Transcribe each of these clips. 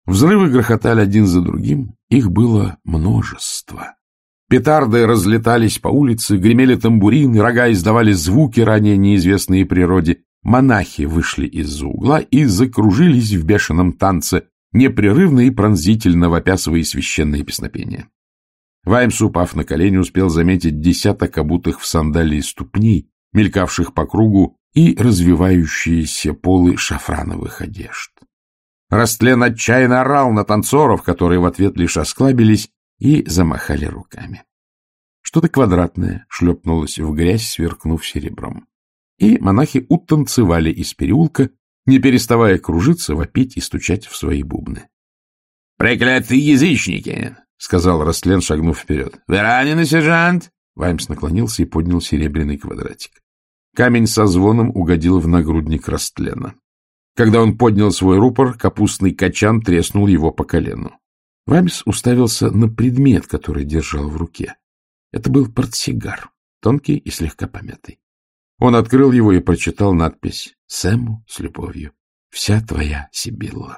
Взрывы грохотали один за другим, их было множество. Петарды разлетались по улице, гремели тамбурины, рога издавали звуки, ранее неизвестные природе. Монахи вышли из-за угла и закружились в бешеном танце, непрерывно и пронзительно вопя свои священные песнопения. Ваймс, упав на колени, успел заметить десяток обутых в сандалии ступней, мелькавших по кругу, и развивающиеся полы шафрановых одежд. Растлен отчаянно орал на танцоров, которые в ответ лишь осклабились и замахали руками. Что-то квадратное шлепнулось в грязь, сверкнув серебром. И монахи утанцевали из переулка, не переставая кружиться, вопить и стучать в свои бубны. — Проклятые язычники! — сказал Растлен, шагнув вперед. — Вы ранены, сержант? Ваймс наклонился и поднял серебряный квадратик. Камень со звоном угодил в нагрудник Растлена. Когда он поднял свой рупор, капустный качан треснул его по колену. Ваймс уставился на предмет, который держал в руке. Это был портсигар, тонкий и слегка помятый. Он открыл его и прочитал надпись «Сэму с любовью. Вся твоя Сибилла».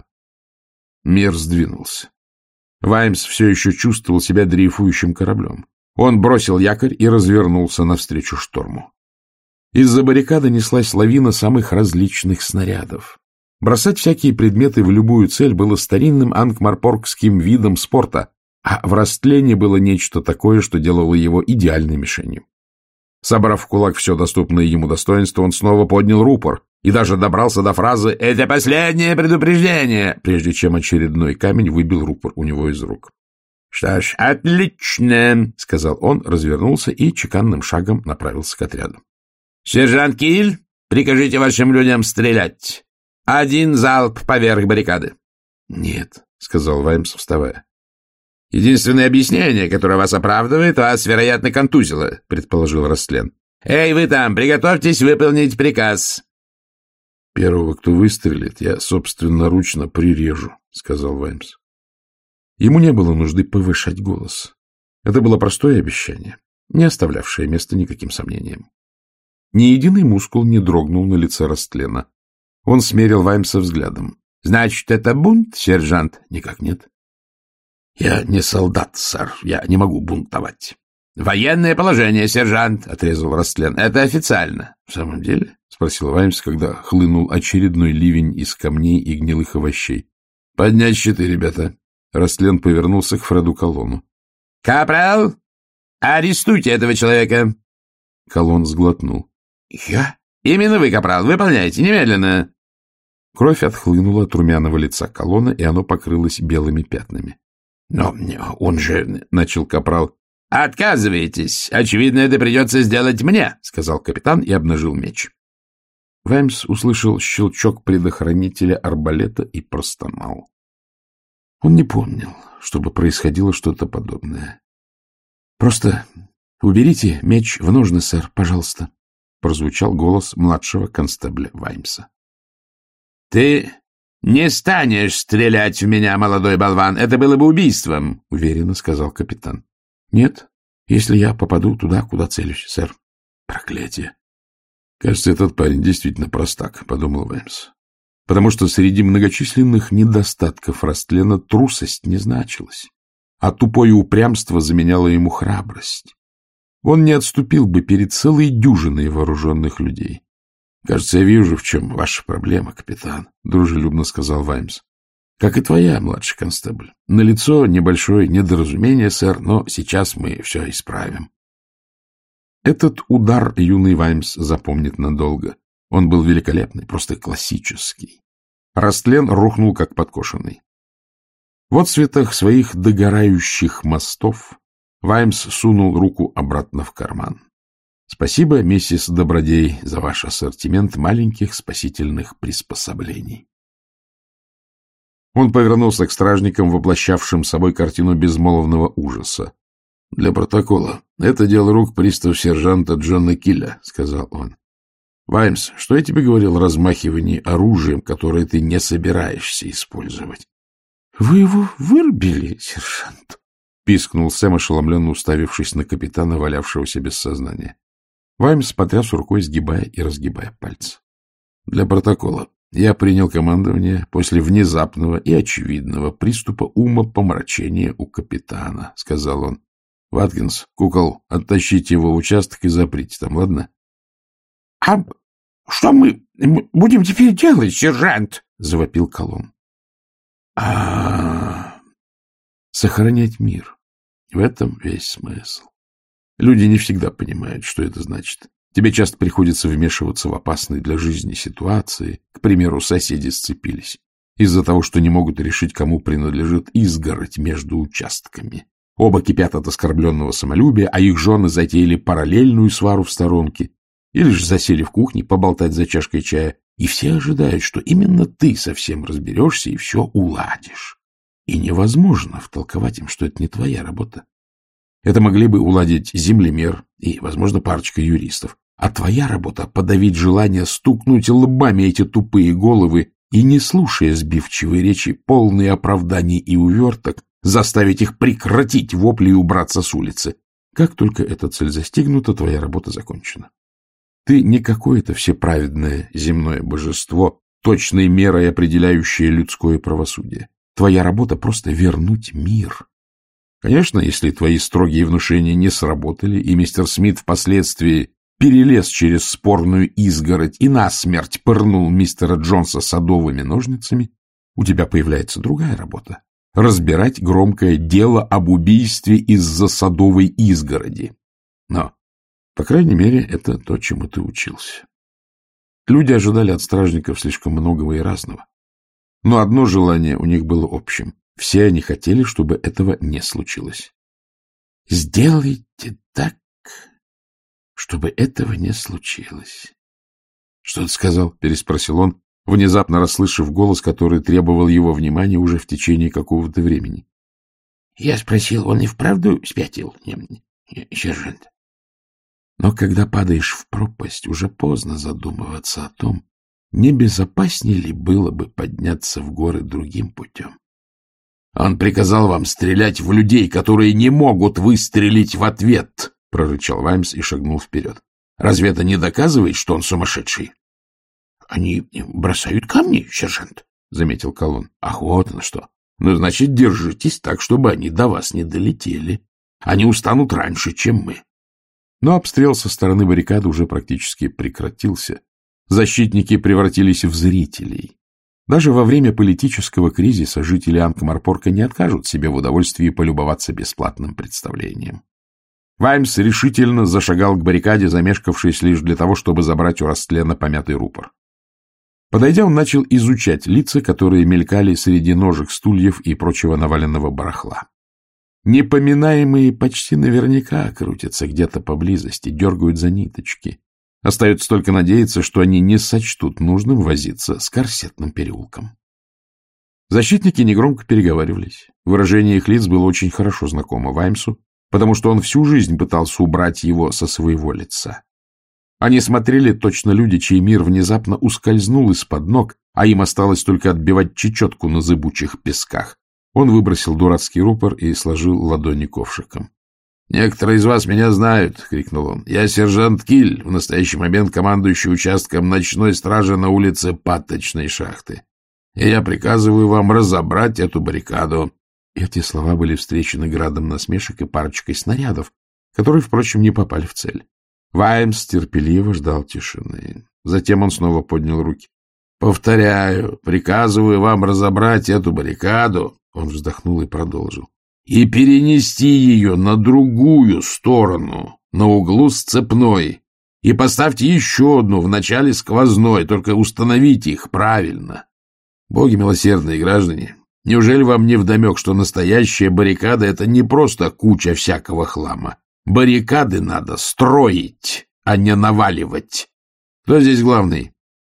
Мир сдвинулся. Ваймс все еще чувствовал себя дрейфующим кораблем. Он бросил якорь и развернулся навстречу шторму. Из-за баррикады неслась лавина самых различных снарядов. Бросать всякие предметы в любую цель было старинным анкмарпоргским видом спорта, а в Растлене было нечто такое, что делало его идеальной мишенью. Собрав в кулак все доступное ему достоинство, он снова поднял рупор и даже добрался до фразы «Это последнее предупреждение», прежде чем очередной камень выбил рупор у него из рук. — Что ж, отлично, — сказал он, развернулся и чеканным шагом направился к отряду. — Сержант Киль, прикажите вашим людям стрелять. Один залп поверх баррикады. — Нет, — сказал Ваймс, вставая. — Единственное объяснение, которое вас оправдывает, вас, вероятно, контузило, — предположил Растлен. — Эй, вы там, приготовьтесь выполнить приказ. — Первого, кто выстрелит, я собственноручно прирежу, — сказал Ваймс. Ему не было нужды повышать голос. Это было простое обещание, не оставлявшее места никаким сомнениям. Ни единый мускул не дрогнул на лице Растлена. Он смерил Ваймса взглядом. — Значит, это бунт, сержант? — Никак нет. — Я не солдат, сэр. Я не могу бунтовать. — Военное положение, сержант, — отрезал Растлен. — Это официально. — В самом деле? — спросил Ваймс, когда хлынул очередной ливень из камней и гнилых овощей. — Поднять щиты, ребята. Растлен повернулся к Фреду Колону. — Капрал, арестуйте этого человека. Колон сглотнул. — Я? — Именно вы, капрал. Выполняйте немедленно. Кровь отхлынула от румяного лица Колона, и оно покрылось белыми пятнами. — Но он же... — начал капрал. — Отказываетесь. Очевидно, это придется сделать мне, — сказал капитан и обнажил меч. Ваймс услышал щелчок предохранителя арбалета и простонал. Он не помнил, чтобы происходило что-то подобное. — Просто уберите меч в ножны, сэр, пожалуйста, — прозвучал голос младшего констебля Ваймса. — Ты не станешь стрелять в меня, молодой болван. Это было бы убийством, — уверенно сказал капитан. — Нет, если я попаду туда, куда целюсь, сэр. Проклятие. — Кажется, этот парень действительно простак, — подумал Ваймс. Потому что среди многочисленных недостатков Растлена трусость не значилась, а тупое упрямство заменяло ему храбрость. Он не отступил бы перед целой дюжиной вооруженных людей. — Кажется, я вижу, в чем ваша проблема, капитан, — дружелюбно сказал Ваймс. — Как и твоя, младший констебль. Налицо небольшое недоразумение, сэр, но сейчас мы все исправим. Этот удар юный Ваймс запомнит надолго. Он был великолепный, просто классический. Растлен рухнул, как подкошенный. В отсветах своих догорающих мостов Ваймс сунул руку обратно в карман. — Спасибо, миссис Добродей, за ваш ассортимент маленьких спасительных приспособлений. Он повернулся к стражникам, воплощавшим собой картину безмолвного ужаса. — Для протокола. Это дело рук пристав-сержанта Джона Килля, — сказал он. — Ваймс, что я тебе говорил о размахивании оружием, которое ты не собираешься использовать? — Вы его вырубили, сержант? — пискнул Сэм, ошеломленно уставившись на капитана, валявшегося без сознания. Ваймс потряс рукой, сгибая и разгибая пальцы. — Для протокола. Я принял командование после внезапного и очевидного приступа умопомрачения у капитана, — сказал он. — Ваткинс, кукол, оттащите его в участок и заприте там, ладно? — А что мы будем теперь делать, сержант? — завопил Колон. — Сохранять мир. В этом весь смысл. Люди не всегда понимают, что это значит. Тебе часто приходится вмешиваться в опасные для жизни ситуации. К примеру, соседи сцепились из-за того, что не могут решить, кому принадлежит изгородь между участками. Оба кипят от оскорбленного самолюбия, а их жены затеяли параллельную свару в сторонке или же засели в кухне поболтать за чашкой чая. И все ожидают, что именно ты совсем разберешься и все уладишь. И невозможно втолковать им, что это не твоя работа. Это могли бы уладить землемер и, возможно, парочка юристов. А твоя работа — подавить желание стукнуть лбами эти тупые головы и, не слушая сбивчивой речи, полные оправданий и уверток, заставить их прекратить вопли и убраться с улицы. Как только эта цель достигнута, твоя работа закончена. Ты не какое-то всеправедное земное божество, точной мерой определяющее людское правосудие. Твоя работа — просто вернуть мир. Конечно, если твои строгие внушения не сработали, и мистер Смит впоследствии перелез через спорную изгородь и насмерть пырнул мистера Джонса садовыми ножницами, у тебя появляется другая работа — разбирать громкое дело об убийстве из-за садовой изгороди. Но, по крайней мере, это то, чему ты учился. Люди ожидали от стражников слишком многого и разного. Но одно желание у них было общим. Все они хотели, чтобы этого не случилось. — Сделайте так, чтобы этого не случилось. — Что ты сказал? — переспросил он, внезапно расслышав голос, который требовал его внимания уже в течение какого-то времени. — Я спросил, он и вправду спятил, сержант? Но когда падаешь в пропасть, уже поздно задумываться о том, не безопаснее ли было бы подняться в горы другим путем. Он приказал вам стрелять в людей, которые не могут выстрелить в ответ, — прорычал Ваймс и шагнул вперед. — Разве это не доказывает, что он сумасшедший? — Они бросают камни, сержант, — заметил Колон. — Ах, вот на что. Ну, значит, держитесь так, чтобы они до вас не долетели. Они устанут раньше, чем мы. Но обстрел со стороны баррикады уже практически прекратился. Защитники превратились в зрителей. Даже во время политического кризиса жители Анкмарпорка не откажут себе в удовольствии полюбоваться бесплатным представлением. Ваймс решительно зашагал к баррикаде, замешкавшись лишь для того, чтобы забрать у Растлена помятый рупор. Подойдя, он начал изучать лица, которые мелькали среди ножек, стульев и прочего наваленного барахла. Непоминаемые почти наверняка крутятся где-то поблизости, дергают за ниточки. Остается только надеяться, что они не сочтут нужным возиться с корсетным переулком. Защитники негромко переговаривались. Выражение их лиц было очень хорошо знакомо Ваймсу, потому что он всю жизнь пытался убрать его со своего лица. Они смотрели точно люди, чей мир внезапно ускользнул из-под ног, а им осталось только отбивать чечетку на зыбучих песках. Он выбросил дурацкий рупор и сложил ладони ковшиком. — Некоторые из вас меня знают, — крикнул он. — Я сержант Киль, в настоящий момент командующий участком ночной стражи на улице Паточной шахты. И я приказываю вам разобрать эту баррикаду. Эти слова были встречены градом насмешек и парочкой снарядов, которые, впрочем, не попали в цель. Ваймс терпеливо ждал тишины. Затем он снова поднял руки. — Повторяю, приказываю вам разобрать эту баррикаду. Он вздохнул и продолжил. И перенести ее на другую сторону, на углу Сцепной, и поставьте еще одну в начале Сквозной, только установите их правильно. Боги милосердные, граждане, неужели вам не вдомек, что настоящая баррикада — это не просто куча всякого хлама? Баррикады надо строить, а не наваливать. Кто здесь главный?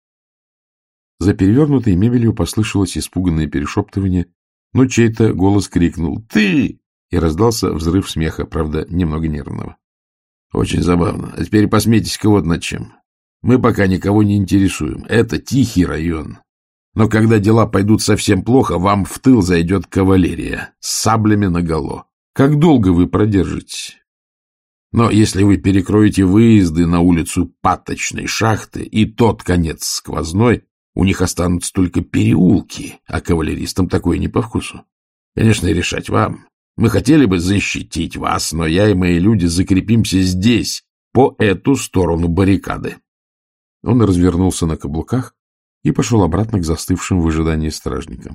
За перевернутой мебелью послышалось испуганное перешептывание, но чей-то голос крикнул «Ты!» и раздался взрыв смеха, правда, немного нервного. Очень забавно. А теперь посмейтесь-ка вот над чем. Мы пока никого не интересуем. Это тихий район. Но когда дела пойдут совсем плохо, вам в тыл зайдет кавалерия с саблями наголо. Как долго вы продержитесь? Но если вы перекроете выезды на улицу Паточной шахты и тот конец Сквозной, У них останутся только переулки, а кавалеристам такое не по вкусу. Конечно, решать вам. Мы хотели бы защитить вас, но я и мои люди закрепимся здесь, по эту сторону баррикады. Он развернулся на каблуках и пошел обратно к застывшим в ожидании стражникам.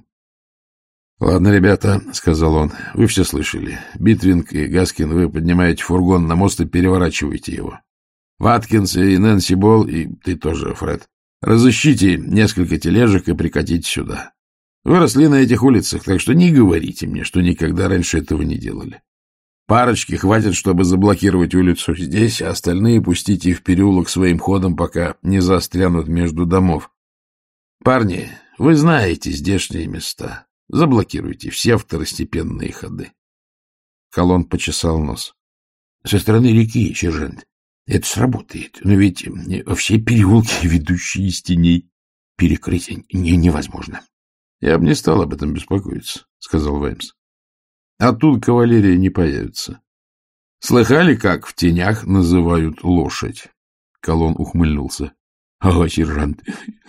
— Ладно, ребята, — сказал он, — вы все слышали. Битвинг и Гаскин, вы поднимаете фургон на мост и переворачиваете его. Ваткинс и Нэнси Болл, и ты тоже, Фред, разыщите несколько тележек и прикатите сюда. Вы росли на этих улицах, так что не говорите мне, что никогда раньше этого не делали. Парочки хватит, чтобы заблокировать улицу здесь, а остальные пустите в переулок своим ходом, пока не застрянут между домов. Парни, вы знаете здешние места. Заблокируйте все второстепенные ходы. Колон почесал нос. — Со стороны реки, сержант. Это сработает. Но ведь все переулки, ведущие из теней, перекрыть невозможно. — Я бы не стал об этом беспокоиться, — сказал Ваймс. — Оттуда кавалерия не появится. Слыхали, как в тенях называют лошадь? Колон ухмыльнулся. — Ага, сержант,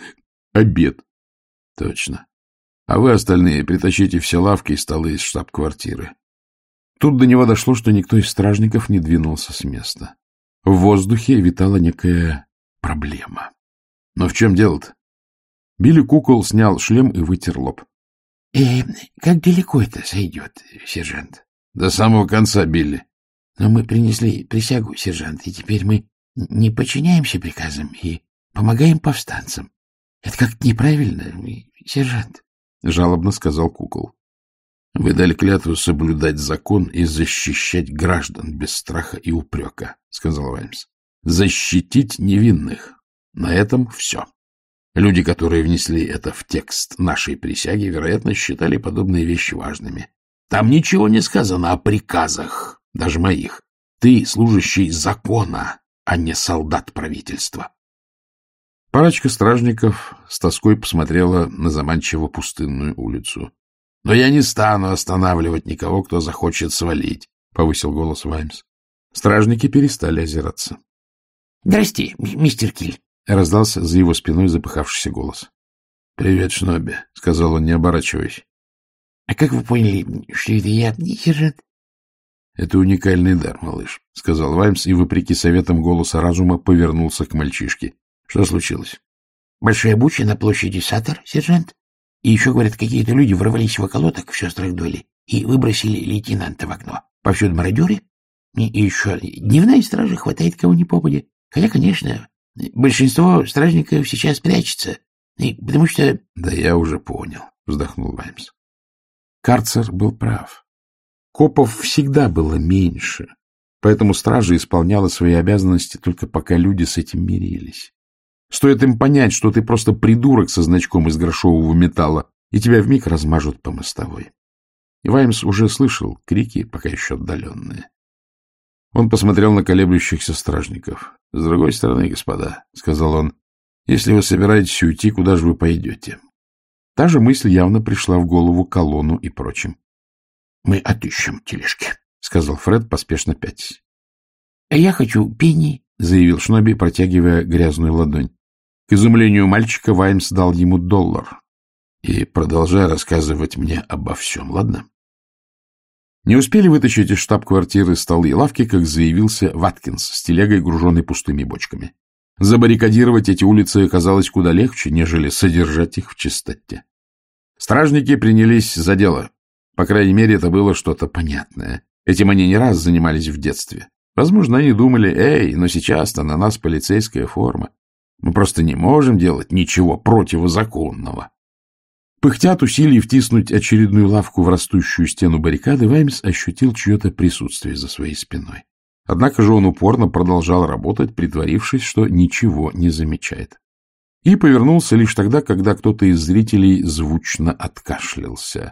обед. — Точно. А вы, остальные, притащите все лавки и столы из штаб-квартиры. Тут до него дошло, что никто из стражников не двинулся с места. В воздухе витала некая проблема. Но в чем дело-то? Билли Кукол снял шлем и вытер лоб. — Как далеко это сойдет, сержант? — До самого конца, Билли. — Но мы принесли присягу, сержант, и теперь мы не подчиняемся приказам и помогаем повстанцам. Это как-то неправильно, сержант. — жалобно сказал Кукол. — Вы дали клятву соблюдать закон и защищать граждан без страха и упрека, — сказал Ваймс. — Защитить невинных. На этом все. Люди, которые внесли это в текст нашей присяги, вероятно, считали подобные вещи важными. Там ничего не сказано о приказах, даже моих. Ты служащий закона, а не солдат правительства. Парочка стражников с тоской посмотрела на заманчиво пустынную улицу. — Но я не стану останавливать никого, кто захочет свалить, — повысил голос Ваймс. Стражники перестали озираться. — Здрасте, мистер Киль, — раздался за его спиной запыхавшийся голос. — Привет, Шнобби, — сказал он, не оборачиваясь. — А как вы поняли, что это я, сержант? — Это уникальный дар, малыш, — сказал Ваймс и, вопреки советам голоса разума, повернулся к мальчишке. — Что случилось? — Большая буча на площади Саттер, сержант. И еще, говорят, какие-то люди ворвались в околоток в сестрах Долли и выбросили лейтенанта в окно. Повсюду мародеры. И еще дневная стража хватает кого ни попадя. Хотя, конечно, большинство стражников сейчас прячется, потому что... — Да я уже понял, — вздохнул Ваймс. Карцер был прав. Копов всегда было меньше, поэтому стража исполняла свои обязанности только пока люди с этим мирились. Стоит им понять, что ты просто придурок со значком из грошового металла, и тебя вмиг размажут по мостовой. И Ваймс уже слышал крики, пока еще отдаленные. Он посмотрел на колеблющихся стражников. — С другой стороны, господа, — сказал он, — если вы собираетесь уйти, куда же вы пойдете? Та же мысль явно пришла в голову Колону и прочим. — Мы отыщем тележки, — сказал Фред, поспешно пятясь. — А я хочу пенни, — заявил Шнобби, протягивая грязную ладонь. К изумлению мальчика Ваймс дал ему $1. — И продолжай рассказывать мне обо всем, ладно? Не успели вытащить из штаб-квартиры столы и лавки, как заявился Ваткинс с телегой, груженной пустыми бочками. Забаррикадировать эти улицы оказалось куда легче, нежели содержать их в чистоте. Стражники принялись за дело. По крайней мере, это было что-то понятное. Этим они не раз занимались в детстве. Возможно, они думали: «Эй, но сейчас-то на нас полицейская форма. Мы просто не можем делать ничего противозаконного». Пыхтя от усилий втиснуть очередную лавку в растущую стену баррикады, Ваймс ощутил чье-то присутствие за своей спиной. Однако же он упорно продолжал работать, притворившись, что ничего не замечает. И повернулся лишь тогда, когда кто-то из зрителей звучно откашлялся.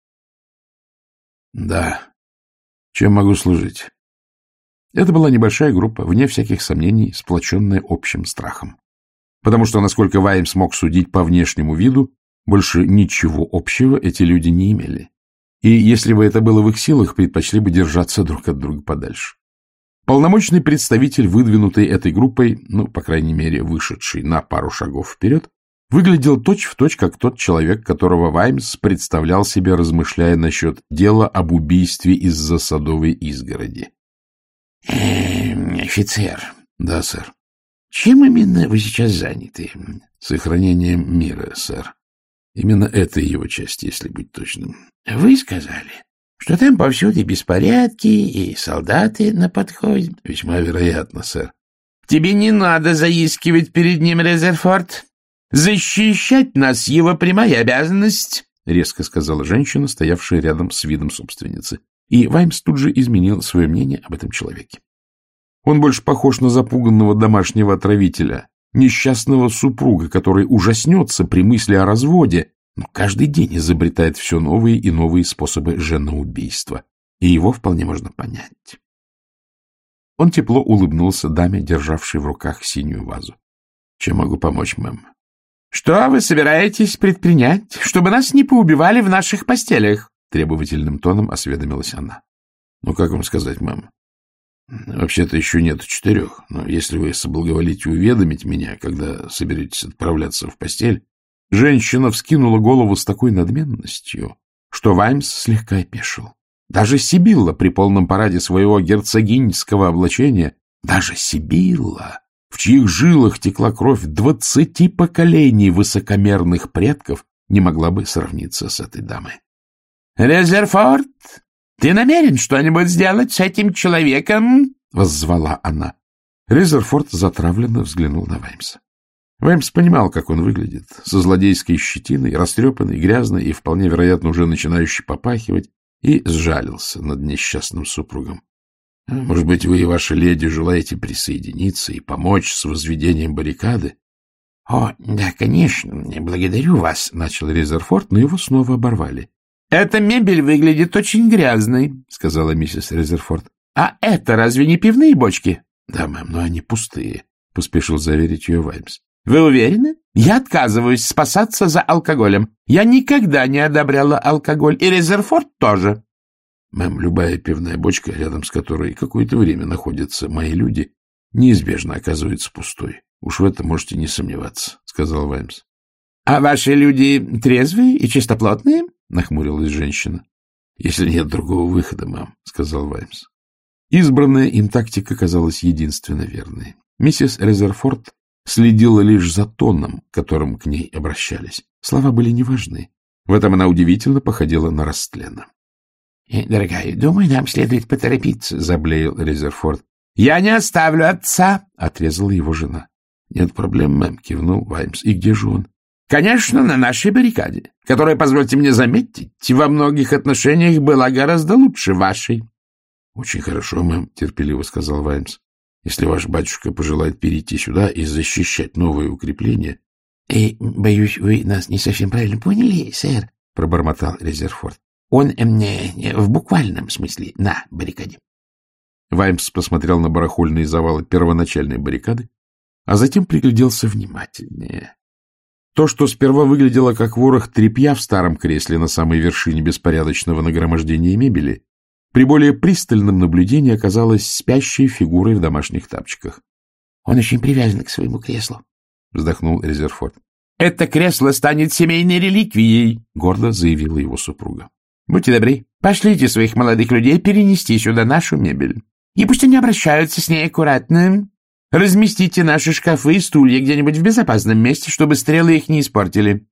— Да. Чем могу служить? Это была небольшая группа, вне всяких сомнений, сплоченная общим страхом. Потому что, насколько Ваймс мог судить по внешнему виду, больше ничего общего эти люди не имели. И если бы это было в их силах, предпочли бы держаться друг от друга подальше. Полномочный представитель, выдвинутый этой группой, по крайней мере, вышедший на пару шагов вперед, выглядел точь-в-точь, как тот человек, которого Ваймс представлял себе, размышляя насчет дела об убийстве из-за садовой изгороди. — Офицер. — Да, сэр. — Чем именно вы сейчас заняты? — Сохранением мира, сэр. Именно это его часть, если быть точным. — Вы сказали, что там повсюду беспорядки и солдаты на подходе. — Весьма вероятно, сэр. — Тебе не надо заискивать перед ним, Резерфорд. Защищать нас — его прямая обязанность, — резко сказала женщина, стоявшая рядом с видом собственницы. И Ваймс тут же изменил свое мнение об этом человеке. Он больше похож на запуганного домашнего отравителя, несчастного супруга, который ужаснется при мысли о разводе, но каждый день изобретает все новые и новые способы женоубийства. И его вполне можно понять. Он тепло улыбнулся даме, державшей в руках синюю вазу. — Чем могу помочь, мэм? — Что вы собираетесь предпринять, чтобы нас не поубивали в наших постелях? — требовательным тоном осведомилась она. — Ну, как вам сказать, мэм? Вообще-то еще нет 4, но если вы соблаговолите уведомить меня, когда соберетесь отправляться в постель... Женщина вскинула голову с такой надменностью, что Ваймс слегка опешил. Даже Сибилла при полном параде своего герцогиньского облачения, даже Сибилла, в чьих жилах текла кровь 20 поколений высокомерных предков, не могла бы сравниться с этой дамой. — Резерфорд, ты намерен что-нибудь сделать с этим человеком? — воззвала она. Резерфорд затравленно взглянул на Ваймса. Ваймс понимал, как он выглядит, со злодейской щетиной, растрепанный, грязный и, вполне вероятно, уже начинающий попахивать, и сжалился над несчастным супругом. — Может быть, вы и ваша леди желаете присоединиться и помочь с возведением баррикады? — О, да, конечно, благодарю вас, — начал Резерфорд, но его снова оборвали. — Эта мебель выглядит очень грязной, — сказала миссис Резерфорд. — А это разве не пивные бочки? — Да, мэм, но они пустые, — поспешил заверить ее Ваймс. — Вы уверены? Я отказываюсь спасаться за алкоголем. Я никогда не одобряла алкоголь, и Резерфорд тоже. — Мэм, любая пивная бочка, рядом с которой какое-то время находятся мои люди, неизбежно оказывается пустой. Уж в этом можете не сомневаться, — сказал Ваймс. — А ваши люди трезвые и чистоплотные? — нахмурилась женщина. — Если нет другого выхода, мэм, — сказал Ваймс. Избранная им тактика казалась единственно верной. Миссис Резерфорд следила лишь за тоном, которым к ней обращались. Слова были неважны. В этом она удивительно походила на Растлена. — Дорогая, думаю, нам следует поторопиться, — заблеял Резерфорд. — Я не оставлю отца, — отрезала его жена. — Нет проблем, мэм, — кивнул Ваймс. — И где же он? — Конечно, на нашей баррикаде, которая, позвольте мне заметить, во многих отношениях была гораздо лучше вашей. — Очень хорошо, мэм, — терпеливо сказал Ваймс. Если ваш батюшка пожелает перейти сюда и защищать новые укрепления... — Боюсь, вы нас не совсем правильно поняли, сэр, — пробормотал Резерфорд. — Он в буквальном смысле на баррикаде. Ваймс посмотрел на барахольные завалы первоначальной баррикады, а затем пригляделся внимательнее. То, что сперва выглядело как ворох тряпья в старом кресле на самой вершине беспорядочного нагромождения мебели, при более пристальном наблюдении оказалась спящей фигурой в домашних тапочках. — Он очень привязан к своему креслу, — вздохнул Резерфорд. — Это кресло станет семейной реликвией, — гордо заявила его супруга. — Будьте добры, пошлите своих молодых людей перенести сюда нашу мебель. И пусть они обращаются с ней аккуратно. Разместите наши шкафы и стулья где-нибудь в безопасном месте, чтобы стрелы их не испортили.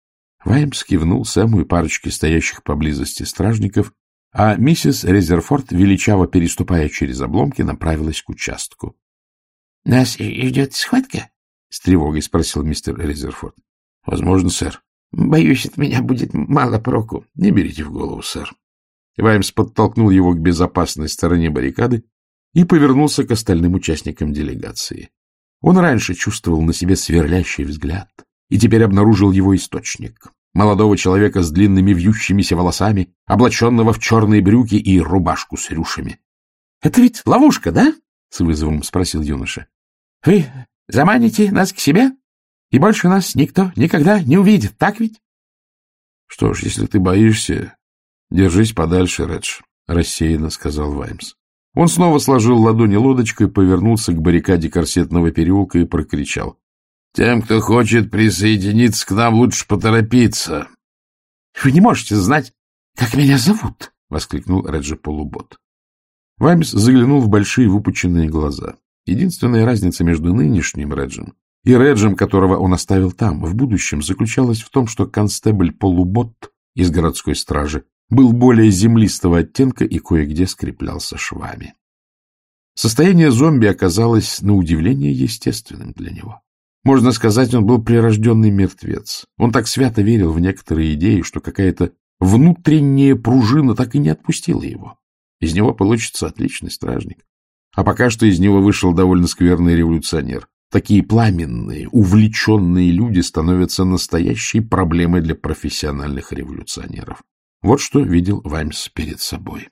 Ваймс кивнул Сэму и парочке стоящих поблизости стражников, а миссис Резерфорд, величаво переступая через обломки, направилась к участку. — Нас ждет схватка? — с тревогой спросил мистер Резерфорд. — Возможно, сэр. — Боюсь, от меня будет мало проку. — Не берите в голову, сэр. Ваймс подтолкнул его к безопасной стороне баррикады и повернулся к остальным участникам делегации. Он раньше чувствовал на себе сверлящий взгляд и теперь обнаружил его источник. Молодого человека с длинными вьющимися волосами, облаченного в черные брюки и рубашку с рюшами. — Это ведь ловушка, да? — с вызовом спросил юноша. — Вы заманите нас к себе, и больше нас никто никогда не увидит, так ведь? — Что ж, если ты боишься, держись подальше, Редж, — рассеянно сказал Ваймс. Он снова сложил ладони лодочкой, повернулся к баррикаде корсетного переулка и прокричал. Тем, кто хочет присоединиться к нам, лучше поторопиться. — Вы не можете знать, как меня зовут, — воскликнул Реджи Полубот. Ваймс заглянул в большие выпученные глаза. Единственная разница между нынешним Реджем и Реджем, которого он оставил там, в будущем, заключалась в том, что констебль Полубот из городской стражи был более землистого оттенка и кое-где скреплялся швами. Состояние зомби оказалось, на удивление, естественным для него. Можно сказать, он был прирожденный мертвец. Он так свято верил в некоторые идеи, что какая-то внутренняя пружина так и не отпустила его. Из него получится отличный стражник. А пока что из него вышел довольно скверный революционер. Такие пламенные, увлеченные люди становятся настоящей проблемой для профессиональных революционеров. Вот что видел Ваймс перед собой.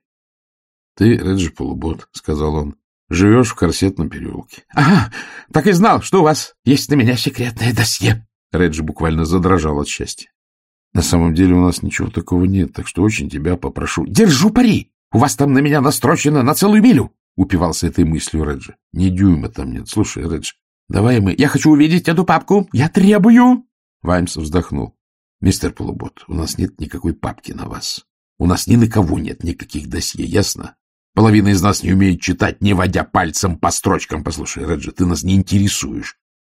— Ты, Реджи Полубот, — сказал он, — живешь в Корсетном переулке. — Ага, так и знал, что у вас есть на меня секретное досье. Реджи буквально задрожал от счастья. — На самом деле у нас ничего такого нет, так что очень тебя попрошу. — Держу пари! У вас там на меня настрочено на целую милю! — упивался этой мыслью Реджи. — Ни дюйма там нет. Слушай, Реджи, давай мы... — Я хочу увидеть эту папку! Я требую! Ваймс вздохнул. — Мистер Полубот, у нас нет никакой папки на вас. У нас ни на кого нет никаких досье, ясно? Половина из нас не умеет читать, не водя пальцем по строчкам. Послушай, Реджи, ты нас не интересуешь.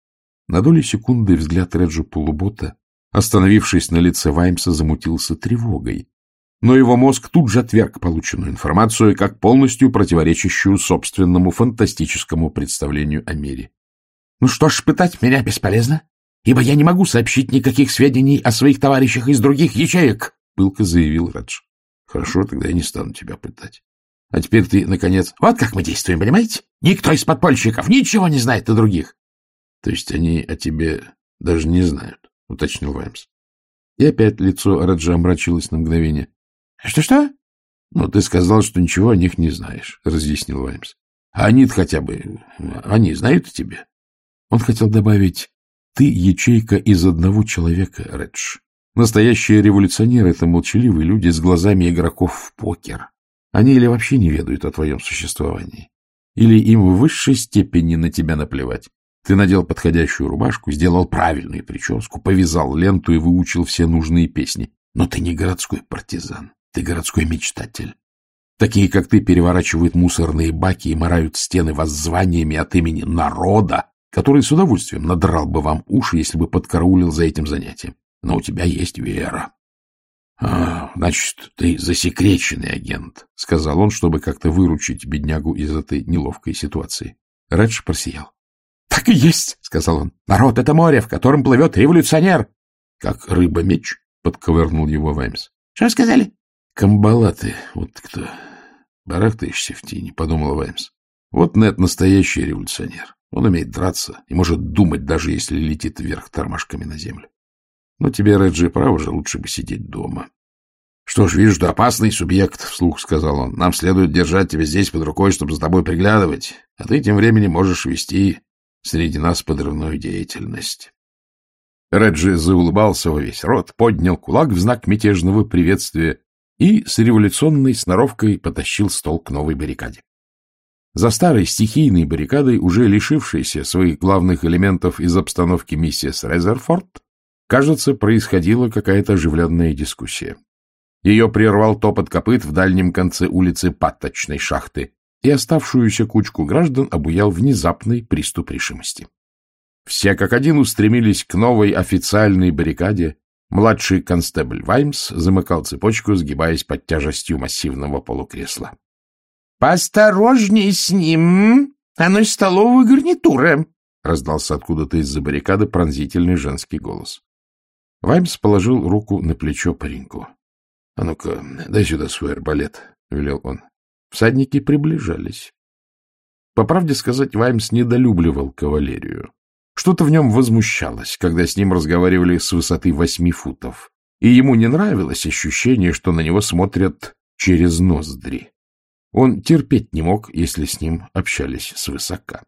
На долю секунды взгляд Реджи Полубота, остановившись на лице Ваймса, замутился тревогой. Но его мозг тут же отверг полученную информацию, как полностью противоречащую собственному фантастическому представлению о мире. — Ну что ж, пытать меня бесполезно, ибо я не могу сообщить никаких сведений о своих товарищах из других ячеек, — пылко заявил Редж. — Хорошо, тогда я не стану тебя пытать. А теперь ты, наконец... Вот как мы действуем, понимаете? Никто из подпольщиков ничего не знает о других. — То есть они о тебе даже не знают, — уточнил Ваймс. И опять лицо Реджа омрачилось на мгновение. — Что-что? — Ну, ты сказал, что ничего о них не знаешь, — разъяснил Ваймс. — А они-то хотя бы... Они знают о тебе? Он хотел добавить: ты ячейка из одного человека, Редж. Настоящие революционеры — это молчаливые люди с глазами игроков в покер. Они или вообще не ведают о твоем существовании, или им в высшей степени на тебя наплевать. Ты надел подходящую рубашку, сделал правильную прическу, повязал ленту и выучил все нужные песни. Но ты не городской партизан, ты городской мечтатель. Такие, как ты, переворачивают мусорные баки и марают стены воззваниями от имени народа, который с удовольствием надрал бы вам уши, если бы подкараулил за этим занятием. Но у тебя есть вера. — Значит, ты засекреченный агент, — сказал он, чтобы как-то выручить беднягу из этой неловкой ситуации. Редж просиял. — Так и есть, — сказал он. — Народ — это море, в котором плывет революционер. — Как рыба-меч, — подковырнул его Ваймс. — Что сказали? — Камбала ты, вот кто. Барахтаешься в тени, — подумал Ваймс. Вот Нед настоящий революционер. Он умеет драться и может думать, даже если летит вверх тормашками на землю. Но тебе, Реджи, право же, лучше бы сидеть дома. — Что ж, вижу, ты опасный субъект, — вслух сказал он. — Нам следует держать тебя здесь под рукой, чтобы за тобой приглядывать, а ты тем временем можешь вести среди нас подрывную деятельность. Реджи заулыбался во весь рот, поднял кулак в знак мятежного приветствия и с революционной сноровкой потащил стол к новой баррикаде. За старой стихийной баррикадой, уже лишившейся своих главных элементов из обстановки миссис Резерфорд, кажется, происходила какая-то оживленная дискуссия. Ее прервал топот копыт в дальнем конце улицы паточной шахты, и оставшуюся кучку граждан обуял внезапный приступ решимости. Все как один устремились к новой официальной баррикаде. Младший констебль Ваймс замыкал цепочку, сгибаясь под тяжестью массивного полукресла. — Поосторожней с ним! Оно из столовой гарнитуры! — раздался откуда-то из-за баррикады пронзительный женский голос. Ваймс положил руку на плечо пареньку. — А ну-ка, дай сюда свой арбалет, — велел он. Всадники приближались. По правде сказать, Ваймс недолюбливал кавалерию. Что-то в нем возмущалось, когда с ним разговаривали с высоты 8 футов, и ему не нравилось ощущение, что на него смотрят через ноздри. Он терпеть не мог, если с ним общались свысока.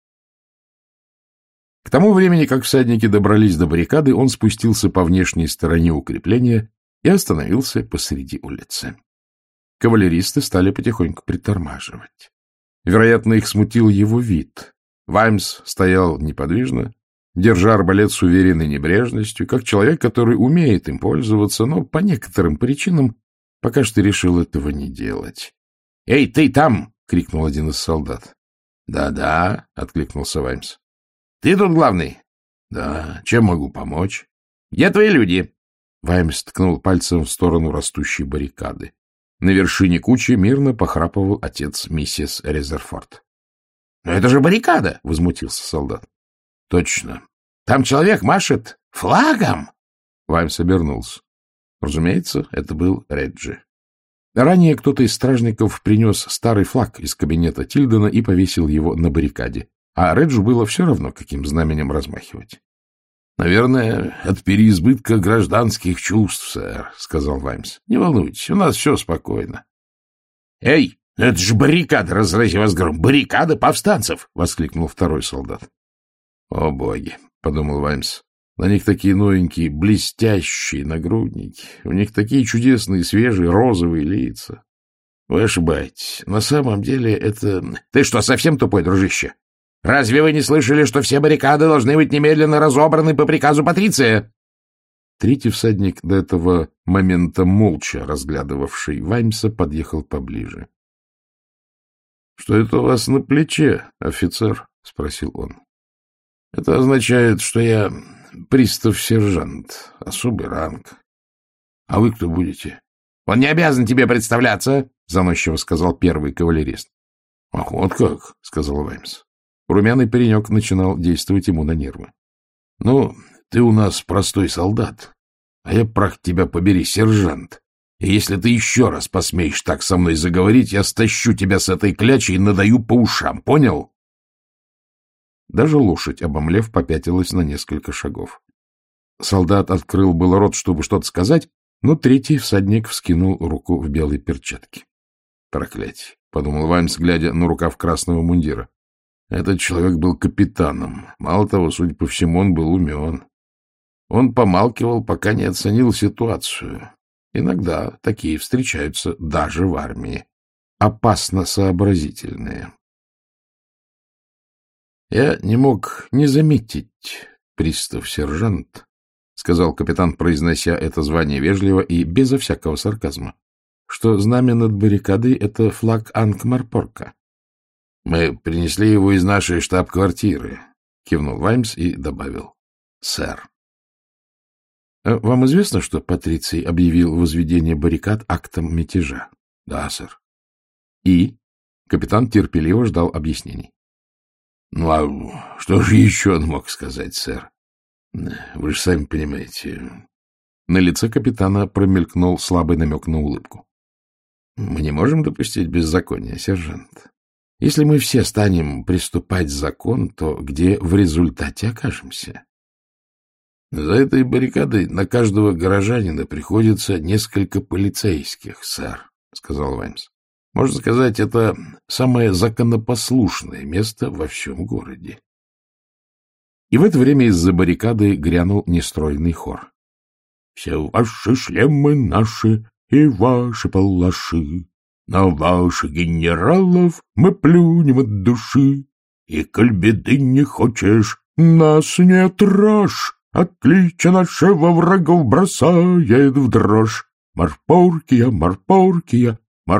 К тому времени, как всадники добрались до баррикады, он спустился по внешней стороне укрепления и остановился посреди улицы. Кавалеристы стали потихоньку притормаживать. Вероятно, их смутил его вид. Ваймс стоял неподвижно, держа арбалет с уверенной небрежностью, как человек, который умеет им пользоваться, но по некоторым причинам пока что решил этого не делать. — Эй, ты там! — крикнул один из солдат. Да, — откликнулся Ваймс. — Ты тут главный? — Да. Чем могу помочь? — Где твои люди? Ваймс ткнул пальцем в сторону растущей баррикады. На вершине кучи мирно похрапывал отец миссис Резерфорд. — Но это же баррикада! — возмутился солдат. — Точно. Там человек машет флагом! Ваймс обернулся. Разумеется, это был Реджи. Ранее кто-то из стражников принес старый флаг из кабинета Тильдена и повесил его на баррикаде, а Реджу было все равно, каким знаменем размахивать. — Наверное, от переизбытка гражданских чувств, сэр, — сказал Ваймс. — Не волнуйтесь, у нас все спокойно. — Эй, это же баррикада, разрази вас гром, баррикада повстанцев! — воскликнул второй солдат. — О, боги! — подумал Ваймс. На них такие новенькие, блестящие нагрудники. У них такие чудесные, свежие, розовые лица. Вы ошибаетесь. На самом деле это... Ты что, совсем тупой, дружище? Разве вы не слышали, что все баррикады должны быть немедленно разобраны по приказу Патриция? Третий всадник, до этого момента молча разглядывавший Ваймса, подъехал поближе. — Что это у вас на плече, офицер? — спросил он. — Это означает, что я... пристав-сержант, особый ранг. — А вы кто будете? — Он не обязан тебе представляться, — заносчиво сказал первый кавалерист. — Ах, вот как, — сказал Ваймс. Румяный паренек начинал действовать ему на нервы. — Ну, ты у нас простой солдат, а я, прах тебя побери, сержант. И если ты еще раз посмеешь так со мной заговорить, я стащу тебя с этой клячи и надаю по ушам, понял? Даже лошадь, обомлев, попятилась на несколько шагов. Солдат открыл было рот, чтобы что-то сказать, но третий всадник вскинул руку в белой перчатке. «Проклятие!» — подумал Ваймс, глядя на рукав красного мундира. Этот человек был капитаном. Мало того, судя по всему, он был умен. Он помалкивал, пока не оценил ситуацию. Иногда такие встречаются даже в армии. Опасно сообразительные. — Я не мог не заметить, пристав-сержант, — сказал капитан, произнося это звание вежливо и безо всякого сарказма, — что знамя над баррикадой — это флаг Анкмарпорка. — Мы принесли его из нашей штаб-квартиры, — кивнул Ваймс и добавил. — Сэр. — Вам известно, что Патриций объявил возведение баррикад актом мятежа? — Да, сэр. — И? Капитан терпеливо ждал объяснений. — Ну, а что же еще он мог сказать, сэр? Вы же сами понимаете. На лице капитана промелькнул слабый намек на улыбку. — Мы не можем допустить беззакония, сержант. Если мы все станем приступать закон, то где в результате окажемся? — За этой баррикадой на каждого горожанина приходится несколько полицейских, сэр, — сказал Ваймс. Можно сказать, это самое законопослушное место во всем городе. И в это время из-за баррикады грянул нестройный хор. — Все ваши шлемы наши и ваши палаши, на ваших генералов мы плюнем от души. И коль беды не хочешь, нас не трожь, от клича нашего врагов бросает в дрожь. Марпоркия, Марпоркия,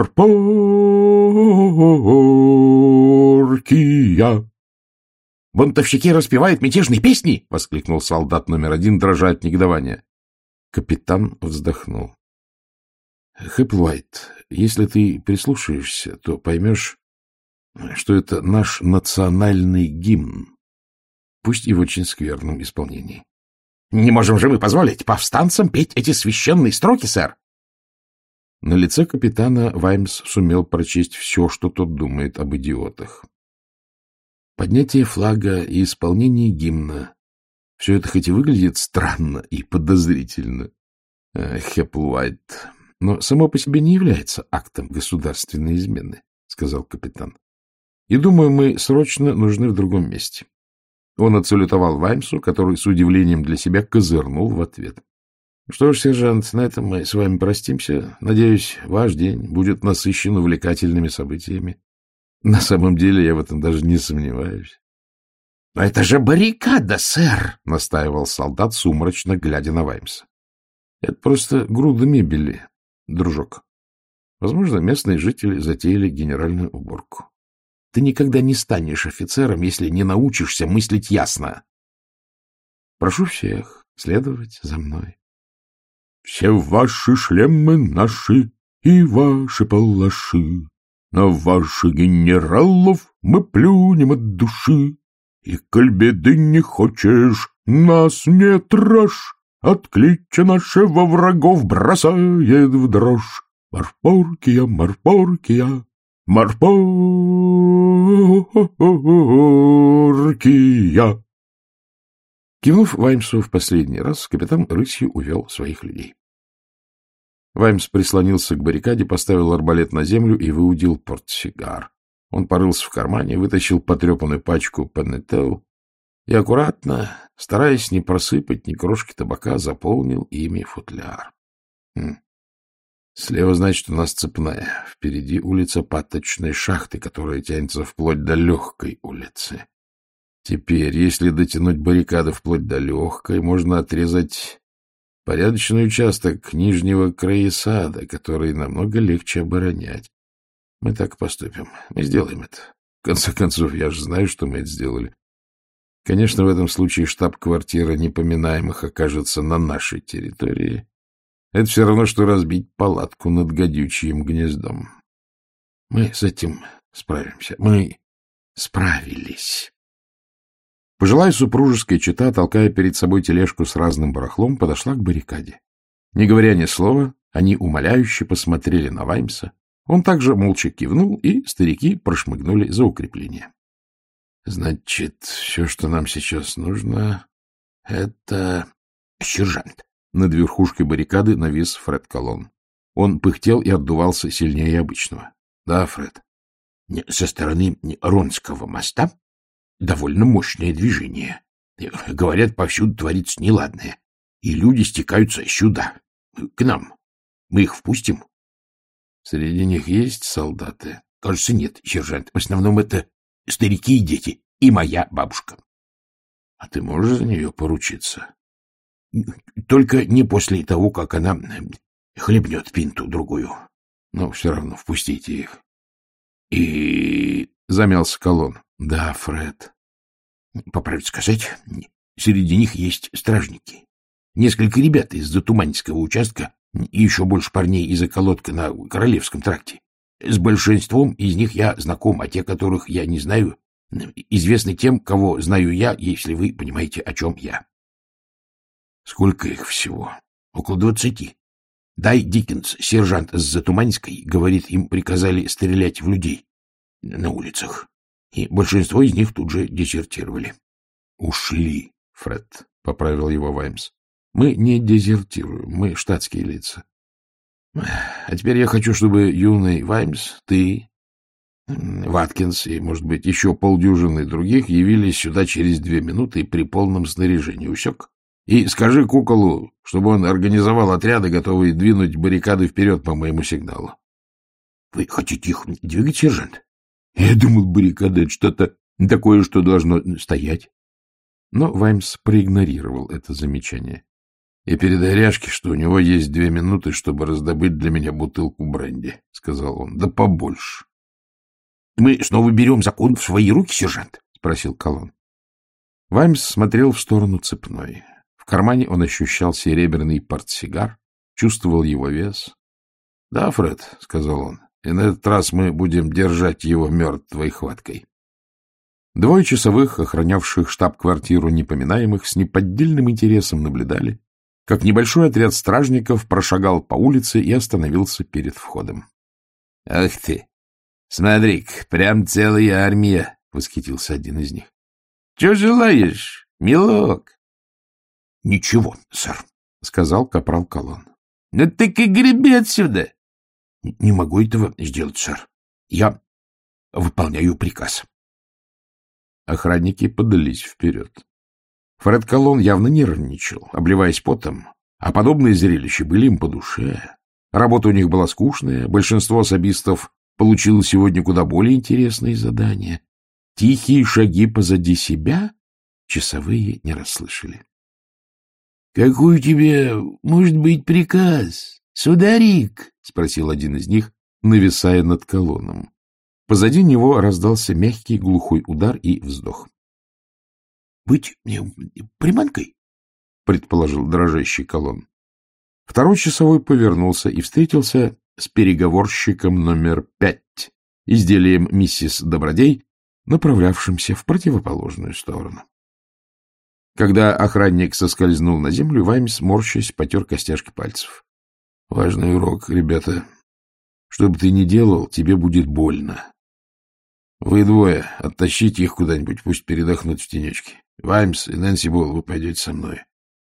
Марпоркия! — Бунтовщики распевают мятежные песни! — воскликнул солдат номер 1, дрожа от негодования. Капитан вздохнул. — Хэпплвайт, если ты прислушаешься, то поймешь, что это наш национальный гимн, пусть и в очень скверном исполнении. — Не можем же мы позволить повстанцам петь эти священные строки, сэр! На лице капитана Ваймс сумел прочесть все, что тот думает об идиотах. Поднятие флага и исполнение гимна — все это хоть и выглядит странно и подозрительно, Хэпплвайт, но само по себе не является актом государственной измены, — сказал капитан. И думаю, мы срочно нужны в другом месте. Он отсалютовал Ваймсу, который с удивлением для себя козырнул в ответ. — Что ж, сержант, на этом мы с вами простимся. Надеюсь, ваш день будет насыщен увлекательными событиями. На самом деле я в этом даже не сомневаюсь. — Но это же баррикада, сэр! — настаивал солдат, сумрачно глядя на Ваймса. — Это просто груда мебели, дружок. Возможно, местные жители затеяли генеральную уборку. Ты никогда не станешь офицером, если не научишься мыслить ясно. Прошу всех следовать за мной. Все ваши шлемы наши и ваши палаши. На ваших генералов мы плюнем от души. И коль беды не хочешь, нас не трожь. От клича нашего врагов бросает в дрожь. Марпоркия, Марпоркия, Марпоркия. Кивнув Ваймсу в последний раз, капитан рысью увел своих людей. Ваймс прислонился к баррикаде, поставил арбалет на землю и выудил портсигар. Он порылся в кармане, вытащил потрепанную пачку Пеннетел и аккуратно, стараясь не просыпать ни крошки табака, заполнил ими футляр. Слева, значит, у нас цепная. Впереди улица паточной шахты, которая тянется вплоть до Легкой улицы. Теперь, если дотянуть баррикады вплоть до Легкой, можно отрезать порядочный участок нижнего краесада, который намного легче оборонять. Мы так поступим. Мы сделаем это. В конце концов, я же знаю, что мы это сделали. Конечно, в этом случае штаб-квартира непоминаемых окажется на нашей территории. Это все равно, что разбить палатку над гадючьим гнездом. Мы с этим справимся. Мы справились. Пожилая супружеская чета, толкая перед собой тележку с разным барахлом, подошла к баррикаде. Не говоря ни слова, они умоляюще посмотрели на Ваймса. Он также молча кивнул, и старики прошмыгнули за укрепление. — Значит, все, что нам сейчас нужно, это... — Сержант! Над верхушкой баррикады навис Фред Коллон. Он пыхтел и отдувался сильнее обычного. — Да, Фред. — Со стороны Ронского моста довольно мощное движение. Говорят, повсюду творится неладное. И люди стекаются сюда, к нам. Мы их впустим? Среди них есть солдаты? Кажется, нет, сержант. В основном это старики и дети. И моя бабушка. А ты можешь за нее поручиться? Только не после того, как она хлебнет пинту другую. Но все равно впустите их. И... замялся Коллон. Да, Фред. По правде сказать, среди них есть стражники. Несколько ребят из Затуманского участка и еще больше парней из околотка на Королевском тракте. С большинством из них я знаком, а те, которых я не знаю, известны тем, кого знаю я, если вы понимаете, о чем я. Сколько их всего? Около 20. Дай Диккенс, сержант с Затуманской, говорит, им приказали стрелять в людей на улицах. И большинство из них тут же дезертировали. — Ушли, Фред, — поправил его Ваймс. — Мы не дезертируем, мы штатские лица. А теперь я хочу, чтобы юный Ваймс, ты, Ваткинс и, может быть, еще полдюжины других явились сюда через 2 минуты при полном снаряжении. Усек? И скажи Куколу, чтобы он организовал отряды, готовые двинуть баррикады вперед по моему сигналу. — Вы хотите их двигать, сержант? Я думал, баррикада — это что-то такое, что должно стоять. Но Ваймс проигнорировал это замечание. И передай Ряшке, что у него есть 2 минуты, чтобы раздобыть для меня бутылку бренди, — сказал он. — Да побольше. — Мы снова берем закон в свои руки, сержант? — спросил Коллон. Ваймс смотрел в сторону цепной. В кармане он ощущал серебряный портсигар, чувствовал его вес. — Да, Фред, — сказал он, — и на этот раз мы будем держать его мертвой хваткой. 2 часовых, охранявших штаб-квартиру непоминаемых, с неподдельным интересом наблюдали, как небольшой отряд стражников прошагал по улице и остановился перед входом. — Ах ты! Смотри-ка, прям целая армия! — восхитился один из них. — Чего желаешь, милок? — Ничего, сэр, — сказал капрал Коллон. — Ну так и греби отсюда! — Не могу этого сделать, сэр. Я выполняю приказ. Охранники подались вперед. Фред Коллон явно нервничал, обливаясь потом, а подобные зрелища были им по душе. Работа у них была скучная, большинство особистов получило сегодня куда более интересные задания. Тихие шаги позади себя часовые не расслышали. — Какой у тебя может быть приказ, сударик? — спросил один из них, нависая над колонном. Позади него раздался мягкий глухой удар и вздох. — Быть приманкой? — предположил дрожащий колонн. Второй часовой повернулся и встретился с переговорщиком номер 5, изделием миссис Добродей, направлявшимся в противоположную сторону. Когда охранник соскользнул на землю, Ваймс, морщась, потер костяшки пальцев. — Важный урок, ребята. Что бы ты ни делал, тебе будет больно. Вы двое, оттащите их куда-нибудь, пусть передохнут в тенечке. Ваймс и Нэнси Болл, вы пойдете со мной.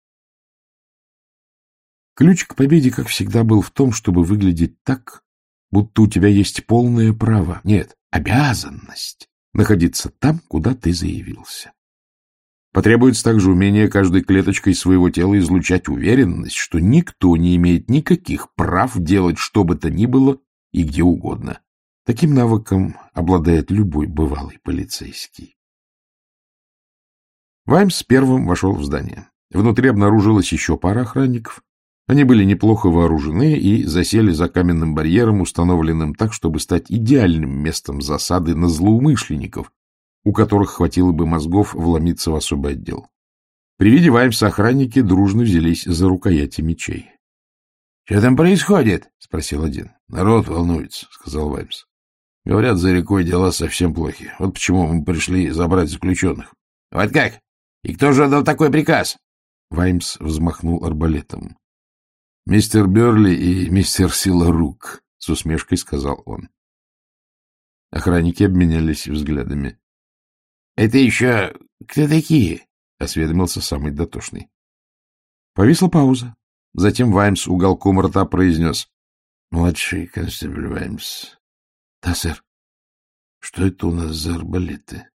Ключ к победе, как всегда, был в том, чтобы выглядеть так, будто у тебя есть полное право, нет, обязанность находиться там, куда ты заявился. Потребуется также умение каждой клеточкой своего тела излучать уверенность, что никто не имеет никаких прав делать что бы то ни было и где угодно. Таким навыком обладает любой бывалый полицейский. Ваймс первым вошел в здание. Внутри обнаружилась еще пара охранников. Они были неплохо вооружены и засели за каменным барьером, установленным так, чтобы стать идеальным местом засады на злоумышленников, у которых хватило бы мозгов вломиться в особый отдел. При виде Ваймса охранники дружно взялись за рукояти мечей. — Что там происходит? — спросил один. — Народ волнуется, — сказал Ваймс. — Говорят, за рекой дела совсем плохи. Вот почему мы пришли забрать заключенных. — Вот как? И кто же отдал такой приказ? Ваймс взмахнул арбалетом. — Мистер Берли и мистер Силарук, — с усмешкой сказал он. Охранники обменялись взглядами. — Это еще кто такие? — осведомился самый дотошный. Повисла пауза. Затем Ваймс уголком рта произнес. — Младший констебль Ваймс. — Да, сэр. — Что это у нас за арбалеты?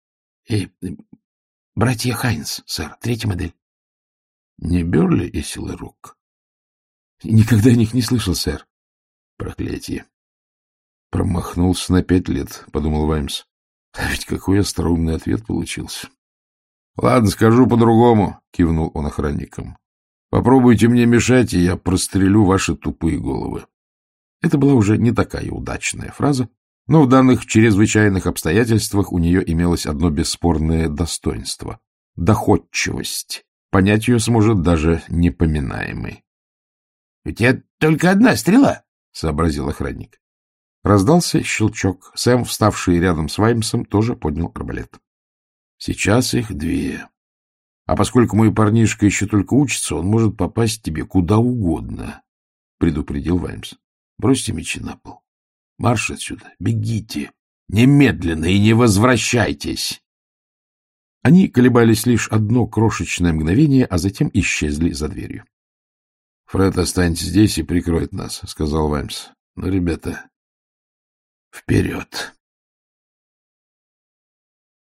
— Братья Хайнс, сэр, 3-я модель. — Не Берли и Силарук? — Никогда о них не слышал, сэр. — Проклятие. — Промахнулся на 5 лет, — подумал Ваймс. А ведь какой остроумный ответ получился. — Ладно, скажу по-другому, — кивнул он охранникам. — Попробуйте мне мешать, и я прострелю ваши тупые головы. Это была уже не такая удачная фраза, но в данных чрезвычайных обстоятельствах у нее имелось одно бесспорное достоинство — доходчивость. Понять ее сможет даже непоминаемый. — У тебя только одна стрела, — сообразил охранник. Раздался щелчок. Сэм, вставший рядом с Ваймсом, тоже поднял арбалет. — Сейчас их 2. А поскольку мой парнишка еще только учится, он может попасть тебе куда угодно, — предупредил Ваймс. — Бросьте мечи на пол. Марш отсюда, бегите. Немедленно и не возвращайтесь. Они колебались лишь одно крошечное мгновение, а затем исчезли за дверью. — Фред, останься здесь и прикроет нас, — сказал Ваймс. — Ну, ребята, вперед!